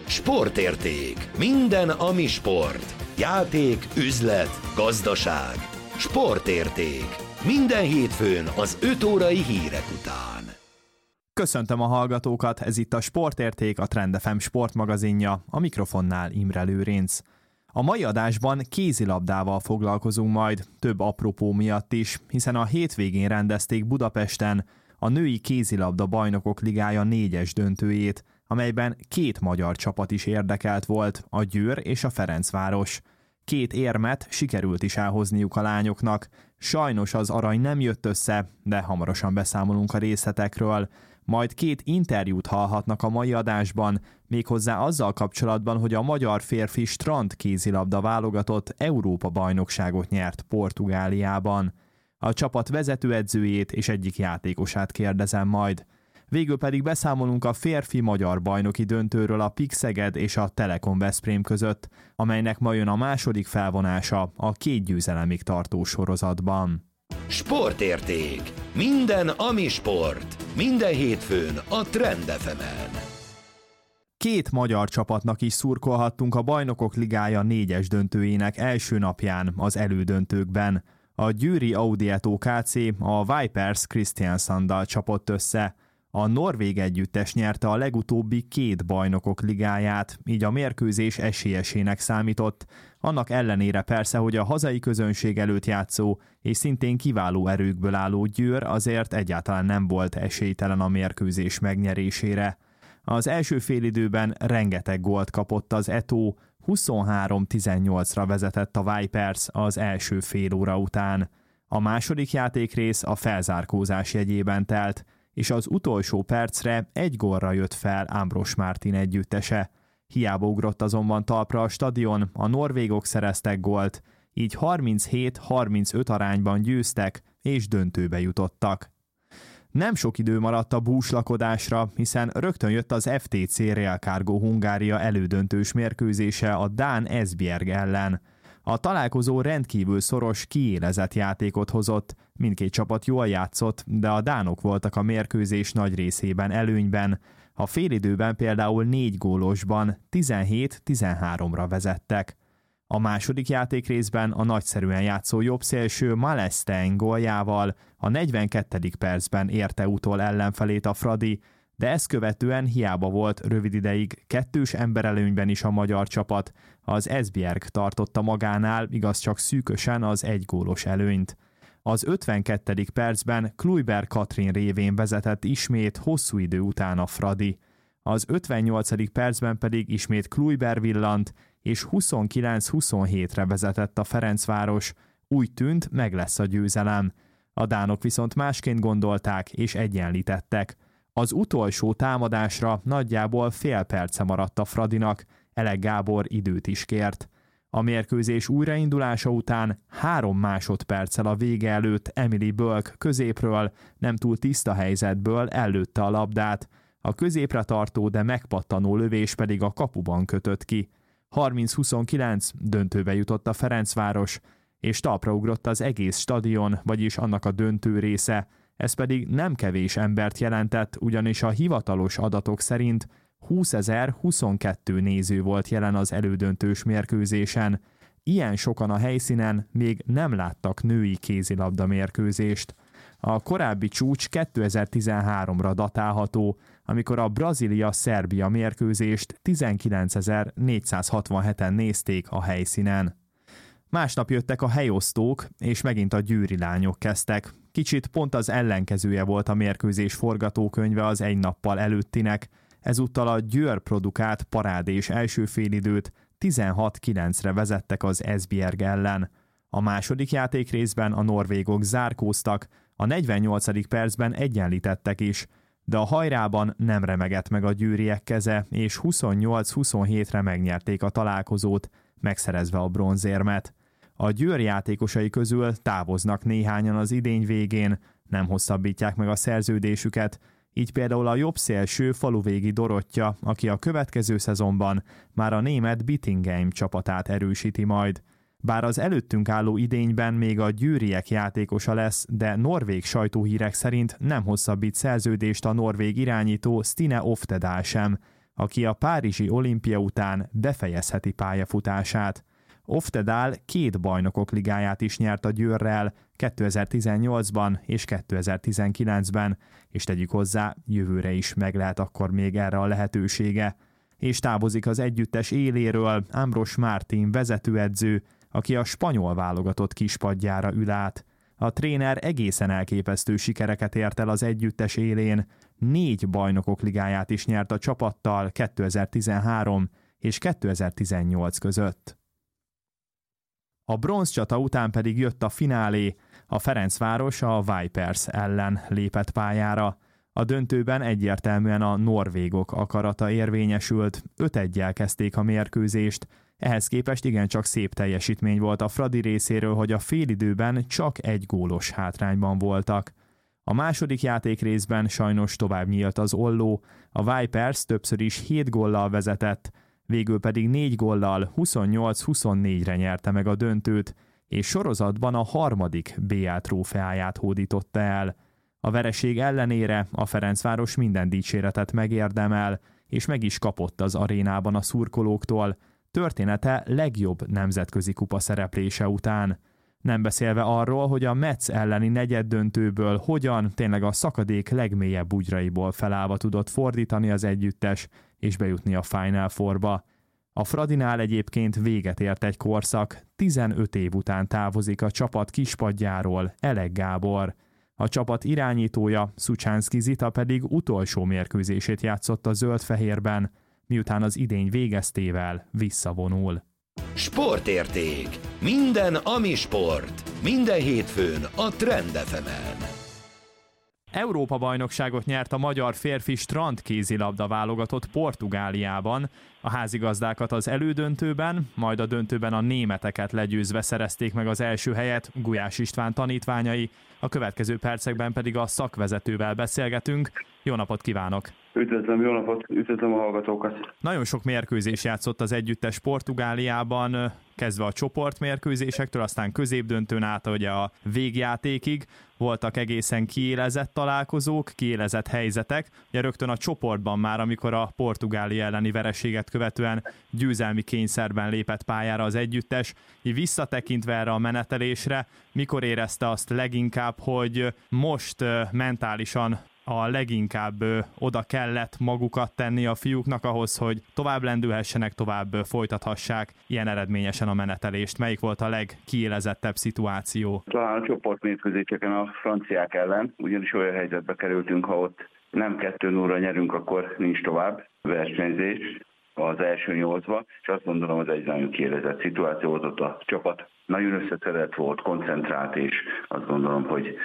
Sportérték. Minden, ami sport. Játék, üzlet, gazdaság. Sportérték. Minden hétfőn az 5 órai hírek után. Köszöntöm a hallgatókat, ez itt a Sportérték, a Trend FM sportmagazinja, a mikrofonnál Imre Lőrinc. A mai adásban kézilabdával foglalkozunk majd, több apropó miatt is, hiszen a hétvégén rendezték Budapesten a női kézilabda bajnokok ligája 4-es döntőjét, amelyben 2 magyar csapat is érdekelt volt, a Győr és a Ferencváros. 2 érmet sikerült is elhozniuk a lányoknak. Sajnos az arany nem jött össze, de hamarosan beszámolunk a részletekről. Majd 2 interjút hallhatnak a mai adásban, méghozzá azzal kapcsolatban, hogy a magyar férfi strand kézilabda válogatott Európa-bajnokságot nyert Portugáliában. A csapat vezetőedzőjét és egyik játékosát kérdezem majd. Végül pedig beszámolunk a férfi magyar bajnoki döntőről a PIK Szeged és a Telekom Veszprém között, amelynek ma jön a második felvonása a 2 győzelemig tartó sorozatban. Sportérték. Minden, ami sport. Minden hétfőn a Trend FM-en. 2 magyar csapatnak is szurkolhattunk a Bajnokok Ligája 4-es döntőjének első napján az elődöntőkben. A győri Audieto KC a Vipers Kristiansanddal csapott össze. A norvég együttes nyerte a legutóbbi 2 Bajnokok Ligáját, így a mérkőzés esélyesének számított, annak ellenére persze, hogy a hazai közönség előtt játszó és szintén kiváló erőkből álló Győr azért egyáltalán nem volt esélytelen a mérkőzés megnyerésére. Az első félidőben rengeteg gólt kapott az Eto, 23-18-ra vezetett a Vipers az első fél óra után. A második játékrész a felzárkózás jegyében telt, és az utolsó percre 1 gólra jött fel Ambros Martin együttese. Hiába ugrott azonban talpra a stadion, a norvégok szereztek gólt, így 37-35 arányban győztek, és döntőbe jutottak. Nem sok idő maradt a búslakodásra, hiszen rögtön jött az FTC Real Cargo Hungária elődöntős mérkőzése a dán Esbjerg ellen. A találkozó rendkívül szoros, kiélezett játékot hozott, mindkét csapat jól játszott, de a dánok voltak a mérkőzés nagy részében előnyben. A félidőben például 4 gólosban 17-13-ra vezettek. A második játékrészben a nagyszerűen játszó jobbszélső Malestein góljával a 42. percben érte utol ellenfelét a Fradi, de ezt követően hiába volt rövid ideig 2-s emberelőnyben is a magyar csapat, az Esbjerg tartotta magánál, igaz csak szűkösen az 1 gólos előnyt. Az 52. percben Kluiber Katrin révén vezetett ismét hosszú idő után a Fradi. Az 58. percben pedig ismét Kluiber villant, és 29-27-re vezetett a Ferencváros. Úgy tűnt, meg lesz a győzelem. A dánok viszont másként gondolták és egyenlítettek. Az utolsó támadásra nagyjából fél perce maradt a Fradinak, Elek Gábor időt is kért. A mérkőzés újraindulása után 3 másodperccel a vége előtt Emily Bölk középről, nem túl tiszta helyzetből ellőtte a labdát, a középre tartó, de megpattanó lövés pedig a kapuban kötött ki. 30-29 döntőbe jutott a Ferencváros, és talpra ugrott az egész stadion, vagyis annak a döntő része. Ez pedig nem kevés embert jelentett, ugyanis a hivatalos adatok szerint 20.022 néző volt jelen az elődöntős mérkőzésen. Ilyen sokan a helyszínen még nem láttak női kézilabda mérkőzést. A korábbi csúcs 2013-ra datálható, amikor a Brazília-Szerbia mérkőzést 19.467-en nézték a helyszínen. Másnap jöttek a helyosztók, és megint a győri lányok kezdtek. Kicsit pont az ellenkezője volt a mérkőzés forgatókönyve az egy nappal előttinek. Ezúttal a Győr produkált parádés első félidőt 16-9-re vezettek az Esbjerg ellen. A második játékrészben a norvégok zárkóztak, a 48. percben egyenlítettek is, de a hajrában nem remegett meg a győriek keze, és 28-27-re megnyerték a találkozót, megszerezve a bronzérmet. A Győr játékosai közül távoznak néhányan az idény végén, nem hosszabbítják meg a szerződésüket, így például a jobbszélső faluvégi Dorottya, aki a következő szezonban már a német Bittingheim csapatát erősíti majd. Bár az előttünk álló idényben még a győriek játékosa lesz, de norvég sajtóhírek szerint nem hosszabbít szerződést a norvég irányító Stine Oftedal sem. aki a párizsi olimpia után befejezheti pályafutását. Oftedal 2 bajnokok ligáját is nyert a Győrrel 2018-ban és 2019-ben, és tegyük hozzá, jövőre is meg lehet akkor még erre a lehetősége. És távozik az együttes éléről Ambros Martin vezetőedző, aki a spanyol válogatott kispadjára ül át. A tréner egészen elképesztő sikereket ért el az együttes élén, 4 bajnokok ligáját is nyert a csapattal 2013 és 2018 között. A bronzcsata után pedig jött a finálé, a Ferencváros a Vipers ellen lépett pályára. A döntőben egyértelműen a norvégok akarata érvényesült, 5-1-jel kezdték a mérkőzést, ehhez képest igencsak szép teljesítmény volt a Fradi részéről, hogy a félidőben csak 1 gólos hátrányban voltak. A második játékrészben sajnos tovább nyílt az olló, a Vipers többször is 7 góllal vezetett, végül pedig 4 góllal 28-24-re nyerte meg a döntőt, és sorozatban a 3. BL trófeáját hódította el. A vereség ellenére a Ferencváros minden dicséretet megérdemel, és meg is kapott az arénában a szurkolóktól, története legjobb nemzetközi kupa szereplése után. Nem beszélve arról, hogy a Metz elleni negyeddöntőből hogyan tényleg a szakadék legmélyebb bugyraiból felállva tudott fordítani az együttes, és bejutni a Final Fourba. A Fradinál egyébként véget ért egy korszak, 15 év után távozik a csapat kispadjáról Elek Gábor. A csapat irányítója, Szucsánszky Zita pedig utolsó mérkőzését játszott a zöld-fehérben, miután az idény végeztével visszavonul. Sportérték. Minden, ami sport. Minden hétfőn a Trend FM-en. Európa-bajnokságot nyert a magyar férfi strandkézilabda válogatott Portugáliában. A házigazdákat az elődöntőben, majd a döntőben a németeket legyőzve szerezték meg az első helyet Gulyás István tanítványai. A következő percekben pedig a szakvezetővel beszélgetünk. Jó napot kívánok! Üdvözlöm, jó napot, üdvözlöm a hallgatókat! Nagyon sok mérkőzés játszott az együttes Portugáliában, kezdve a csoportmérkőzésektől, aztán középdöntőn át ugye a végjátékig. Voltak egészen kiélezett találkozók, kiélezett helyzetek. Ugye rögtön a csoportban már, amikor a Portugália elleni vereséget követően győzelmi kényszerben lépett pályára az együttes. Így visszatekintve erre a menetelésre, mikor érezte azt leginkább, hogy most mentálisan a leginkább oda kellett magukat tenni a fiúknak ahhoz, hogy tovább lendülhessenek, tovább folytathassák ilyen eredményesen a menetelést? Melyik volt a legkiélezettebb szituáció? Talán a csoportmérkőzéseken a franciák ellen, ugyanis olyan helyzetbe kerültünk, ha ott nem 2-0-ra nyerünk, akkor nincs tovább versenyzés az első 8-ba, és azt gondolom, az egy nagyon kiélezett szituáció volt, ott a csapat nagyon összeszedett volt, koncentrált, és azt gondolom,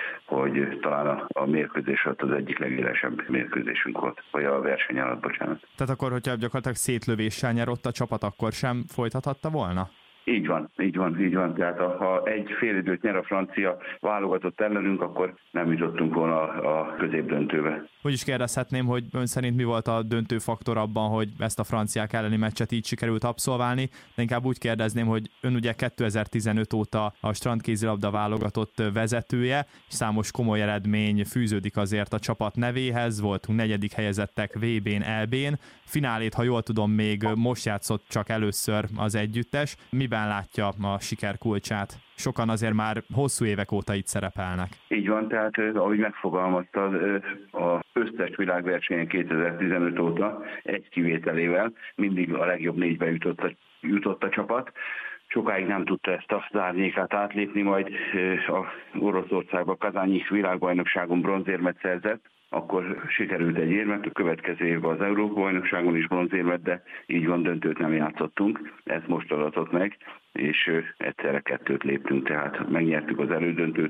hogy talán a mérkőzés ott az egyik legélesebb mérkőzésünk volt, vagy a verseny alatt, bocsánat. Tehát akkor, hogyha gyakorlatilag szétlövéssel nyerott a csapat, akkor sem folytathatta volna? Így van. Tehát ha egy félidőt nyer a francia válogatott ellenünk, akkor nem jutottunk volna a középdöntőbe. Úgy is kérdezhetném, hogy ön szerint mi volt a döntő faktor abban, hogy ezt a franciák elleni meccset így sikerült abszolválni, de inkább úgy kérdezném, hogy ön ugye 2015 óta a strandkézilabda válogatott vezetője, és számos komoly eredmény fűződik azért a csapat nevéhez, voltunk 4. helyezettek VB-n, EB-n, finálét, ha jól tudom, még most játszott csak először az együttes. Miben látja a siker kulcsát? Sokan azért már hosszú évek óta itt szerepelnek. Így van, tehát ahogy megfogalmaztad, az összes világversenyen 2015 óta egy kivételével mindig a legjobb 4-be jutott a csapat. Sokáig nem tudta ezt az árnyékát átlépni, majd a Oroszországban Kazányi világbajnokságon bronzérmet szerzett, akkor sikerült egy érmet, a következő évben az Európa-bajnokságon is bronzérmet, de így van, döntőt nem játszottunk, ez most adatott meg, és egyszerre 2-t léptünk, tehát megnyertük az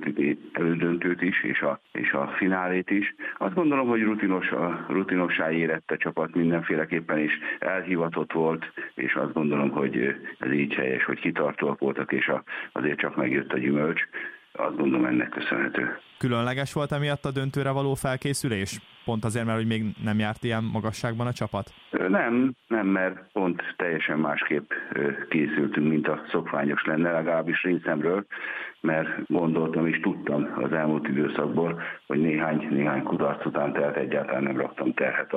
elődöntőt is, és a finálét is. Azt gondolom, hogy rutinossá érett a csapat mindenféleképpen is, elhivatott volt, és azt gondolom, hogy ez így helyes, hogy kitartóak voltak, és azért csak megjött a gyümölcs. Azt gondolom, ennek köszönhető. Különleges volt emiatt a döntőre való felkészülés? Pont azért, mert hogy még nem járt ilyen magasságban a csapat? Nem, mert pont teljesen másképp készültünk, mint a szokványos lenne, legalábbis részemről, mert gondoltam és tudtam az elmúlt időszakból, hogy néhány kudarc után, tehát egyáltalán nem raktam terhet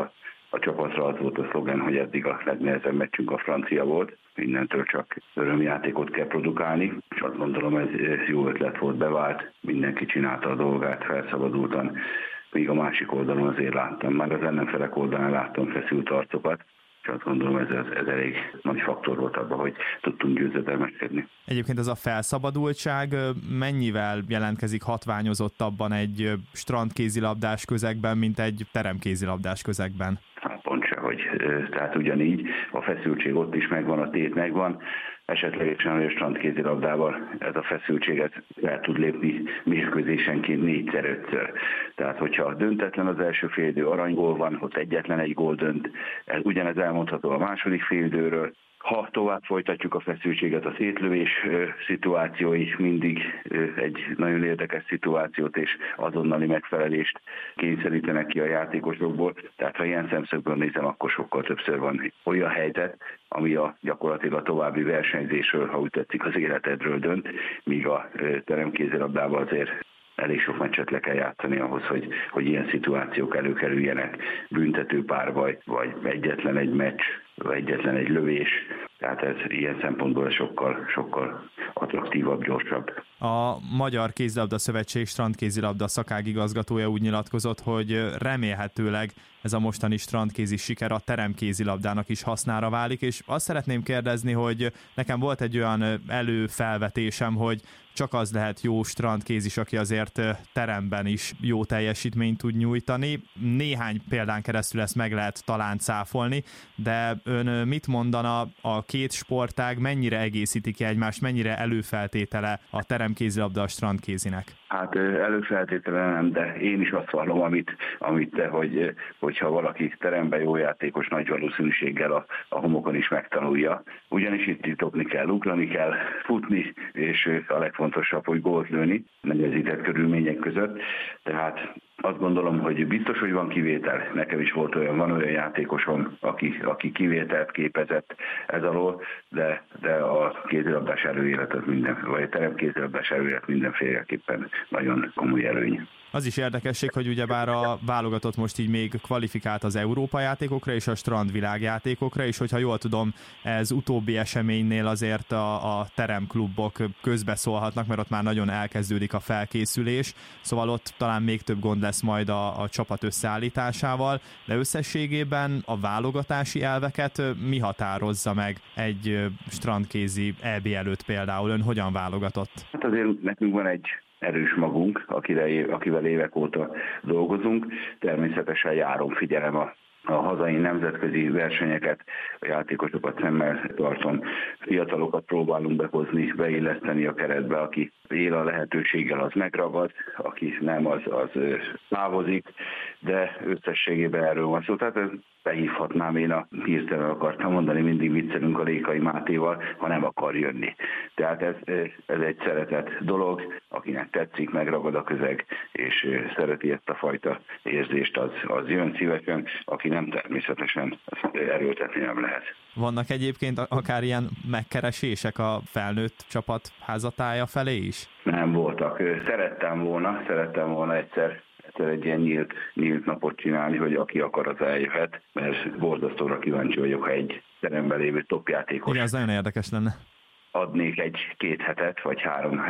a csapatra az volt a szlogen, hogy eddig a legnehezebb meccsünk a francia volt, innentől csak örömjátékot kell produkálni, és azt gondolom ez jó ötlet volt, bevált, mindenki csinálta a dolgát felszabadultan, míg a másik oldalon azért láttam, már az ellenfelek oldalán láttam feszült arcokat, és azt gondolom ez elég nagy faktor volt abban, hogy tudtunk győzedelmeskedni. Egyébként ez a felszabadultság mennyivel jelentkezik hatványozottabban egy strandkézilabdás közegben, mint egy teremkézilabdás közegben? Hát pont se, hogy tehát ugyanígy a feszültség ott is megvan, a tét megvan, esetlegesen a strandkézilabdával ez a feszültséget el tud lépni mérkőzésenként 4-5-ször. Tehát, hogyha döntetlen az első félidő, aranygól van, ott egyetlen egy gól dönt, ugyanez elmondható a második félidőről. Ha tovább folytatjuk a feszültséget, a szétlövés szituáció is mindig egy nagyon érdekes szituációt és azonnali megfelelést kényszerítenek ki a játékosokból. Tehát ha ilyen szemszögből nézem, akkor sokkal többször van olyan helyzet, ami gyakorlatilag a további versenyzésről, ha úgy tetszik, az életedről dönt, míg a teremkézilabdában azért elég sok meccset le kell játszani ahhoz, hogy ilyen szituációk előkerüljenek, büntetőpárbaj, vagy egyetlen egy meccs, vagy egyetlen egy lövés. Tehát ez ilyen szempontból sokkal attraktívabb, gyorsabb. A Magyar Kézilabda Szövetség strandkézilabda szakágigazgatója úgy nyilatkozott, hogy remélhetőleg ez a mostani strandkézi siker a teremkézilabdának is hasznára válik, és azt szeretném kérdezni, hogy nekem volt egy olyan előfelvetésem, hogy csak az lehet jó strandkézis, aki azért teremben is jó teljesítményt tud nyújtani. Néhány példán keresztül ezt meg lehet talán cáfolni, de ön mit mondana, a két sportág mennyire egészíti ki egymást, mennyire előfeltétele a teremkézilabda a strandkézinek? Hát előfeltétele nem, de én is azt vallom, amit te, hogyha valaki teremben jó játékos, nagy valószínűséggel a homokon is megtanulja. Ugyanis itt titokni kell, ugrani kell, futni, és a legfontosabb, hogy gólt lőni nehezített körülmények között. Tehát azt gondolom, hogy biztos, hogy van kivétel. Nekem is van olyan játékosom, aki kivételt képezett ez alól, de a kézilabdás előélet vagy a teremkézilabdás előélet mindenféleképpen nagyon komoly előny. Az is érdekesség, hogy ugyebár a válogatott most így még kvalifikált az Európa játékokra és a strandvilágjátékokra, és hogyha jól tudom, ez utóbbi eseménynél azért a teremklubok közbeszólhatnak, mert ott már nagyon elkezdődik a felkészülés, szóval ott talán még több gond lesz majd a csapat összeállításával, de összességében a válogatási elveket mi határozza meg egy strandkézi EB előtt például? Ön hogyan válogatott? Hát azért nekünk van egy erős magunk, akivel évek óta dolgozunk. Természetesen járom, figyelem a hazai nemzetközi versenyeket, a játékosokat szemmel tartom. Fiatalokat próbálunk behozni, beilleszteni a keretbe, aki él a lehetőséggel, az megragad, aki nem, az távozik, de összességében erről van szó. Tehát behívhatnám, én hirtelen akartam mondani, mindig viccelünk a Rékai Mátéval, ha nem akar jönni. Tehát ez egy szeretett dolog, akinek tetszik, megragad a közeg, és szereti ezt a fajta érzést, az jön szívesen, aki nem, természetesen erőltetni nem lehet. Vannak egyébként akár ilyen megkeresések a felnőtt csapat házatája felé is? Nem voltak. Szerettem volna egyszer egy ilyen nyílt napot csinálni, hogy aki akar, az eljöhet, mert borzasztóra kíváncsi vagyok, ha egy teremben lévő topjátékos. Igen, ez nagyon érdekes lenne. Adnék egy-két hetet, vagy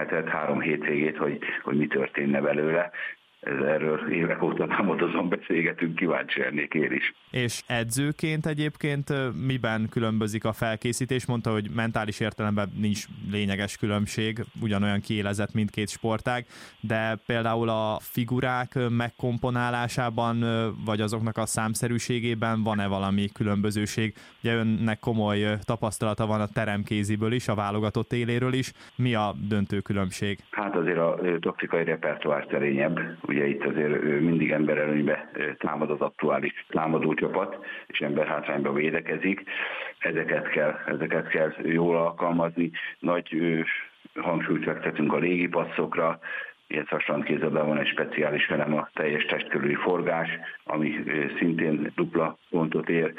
3 hétvégét, hogy mi történne belőle. Erről évek óta támadozom, beszélgetünk, kíváncsi lennék én is. És edzőként egyébként miben különbözik a felkészítés? Mondta, hogy mentális értelemben nincs lényeges különbség, ugyanolyan kiélezett mindkét sportág, de például a figurák megkomponálásában, vagy azoknak a számszerűségében van-e valami különbözőség? Ugye önnek komoly tapasztalata van a teremkéziből is, a válogatott éléről is. Mi a döntő különbség? Hát azért a taktikai repertoár szerényebb. Ugye itt azért mindig emberelőnybe támad az aktuális támadócsapat, és emberhátrányba védekezik. Ezeket kell jól alkalmazni. Nagy hangsúlyt fektetünk a légipasszokra, illetve a strandkézilabdában van egy speciális elem, a teljes test körüli forgás, ami szintén dupla pontot ér.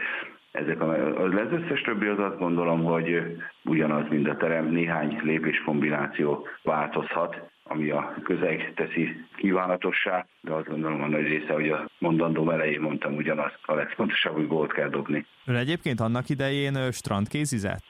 Az összes többi az azt gondolom, hogy ugyanaz, mint a terem, néhány lépéskombináció változhat, ami a közeg teszi kívánatossá, de azt gondolom a nagy része, hogy a mondandóm elején mondtam ugyanazt, a legfontosabb, hogy gólt kell dobni. Ön egyébként annak idején strandkézizett?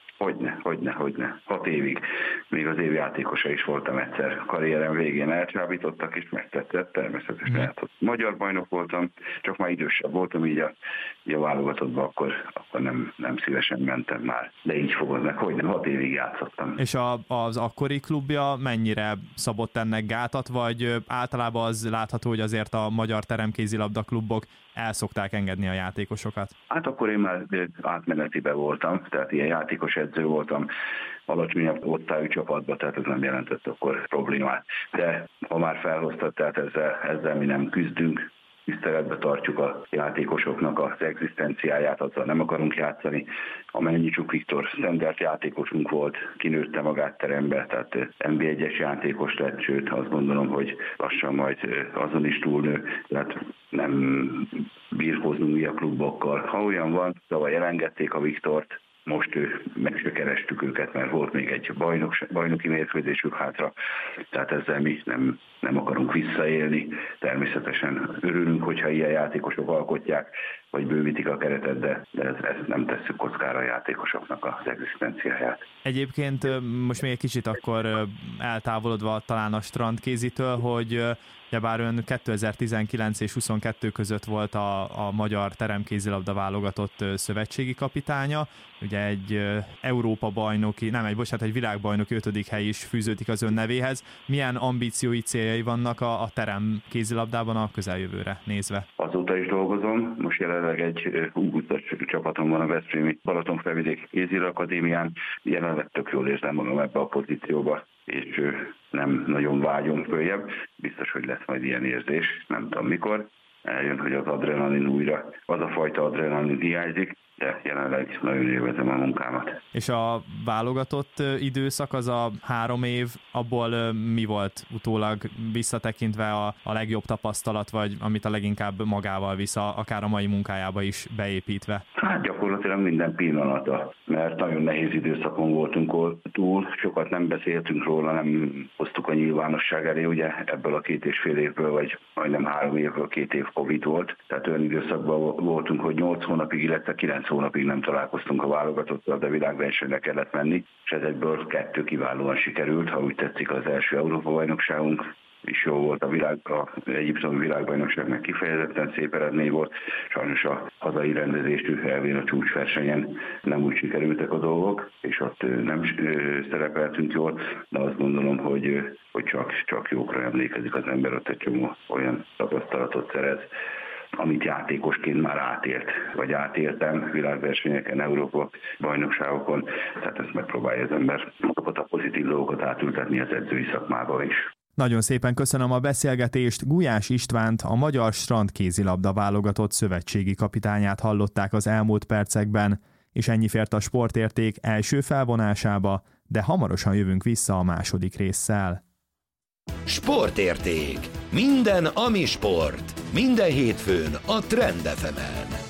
Hogyne. 6 évig. Még az évjátékosa is voltam egyszer. Karrierem végén elcsábítottak, és megtetszett, természetesen. Magyar bajnok voltam, csak már idősebb voltam, így a válogatottba, akkor nem szívesen mentem már. De így fogod meg, 6 évig játszottam. És az akkori klubja mennyire szabott ennek gátat, vagy általában az látható, hogy azért a magyar teremkézilabda klubok el szokták engedni a játékosokat? Hát akkor én már átmenetiben voltam, tehát ilyen játékos edző voltam, alacsonyabb osztályú csapatban, tehát ez nem jelentett akkor problémát. De ha már felhoztad, tehát ezzel mi nem küzdünk, tiszteletbe tartjuk a játékosoknak az egzisztenciáját, azzal nem akarunk játszani. A Mennyicsuk Viktor standard játékosunk volt, kinőtte magát terembe, tehát NB1-es játékos lett, sőt azt gondolom, hogy lassan majd azon is túlnő, tehát nem birkózunk mi a klubokkal. Ha olyan van, tavaly elengedték a Viktort, most meg se kerestük őket, mert volt még egy bajnoki mérkőzésük hátra, tehát ezzel mi nem akarunk visszaélni. Természetesen örülünk, hogyha ilyen játékosok alkotják, vagy bővítik a keretet, de ezt nem tesszük kockára a játékosoknak az egzisztenciáját. Egyébként most még egy kicsit akkor eltávolodva talán a strandkézitől, hogy bár ön 2019 és 22 között volt a magyar teremkézilabda válogatott szövetségi kapitánya, ugye egy Európa bajnoki, egy világbajnoki 5. hely is fűződik az ön nevéhez. Milyen ambíciói, céljai vannak a teremkézilabdában a közeljövőre nézve? Azóta is dolgozom, most jelenleg egy U20-as csapatom van a veszprémi Balatonfelvidéki Kézilabda Akadémián, jelenleg tök jól érzem magam ebbe a pozícióba, és nem nagyon vágyom följebb, biztos, hogy lesz majd ilyen érzés, nem tudom mikor, eljön, hogy az adrenalin újra, az a fajta adrenalin hiányzik, de jelenleg nagyon élvezem a munkámat. És a válogatott időszak, az a 3 év, abból mi volt utólag visszatekintve a legjobb tapasztalat, vagy amit a leginkább magával visz, akár a mai munkájába is beépítve? Hát gyakorlatilag minden pillanata, mert nagyon nehéz időszakon voltunk túl, sokat nem beszéltünk róla, nem hoztuk a nyilvánosság elé, ugye ebből a 2,5 évből, vagy majdnem 3 évből 2 év Covid volt, tehát olyan időszakban voltunk, hogy 8 hónapig, illetve 9 hónapig nem találkoztunk a válogatottal, de világversenyre kellett menni, és ezekből 2 kiválóan sikerült, ha úgy tetszik, az első Európa-bajnokságunk is jó volt, a egyiptomi világbajnokságnak kifejezetten szép eredmény volt, sajnos a hazai rendezésű elvén a csúcsversenyen nem úgy sikerültek a dolgok, és ott nem szerepeltünk jól, de azt gondolom, hogy csak jókra emlékezik az ember, ott egy csomó olyan tapasztalatot szerez, amit játékosként már átélt, vagy átéltem világversenyeken, Európa bajnokságokon, tehát ezt megpróbálja az ember azokat a pozitív dolgokat átültetni az edzői szakmába is. Nagyon szépen köszönöm a beszélgetést. Gulyás Istvánt, a magyar strandkézilabda válogatott szövetségi kapitányát hallották az elmúlt percekben, és ennyi fért a Sportérték első felvonásába, de hamarosan jövünk vissza a második résszel. Sportérték. Minden, ami sport. Minden hétfőn a Trend FM-en.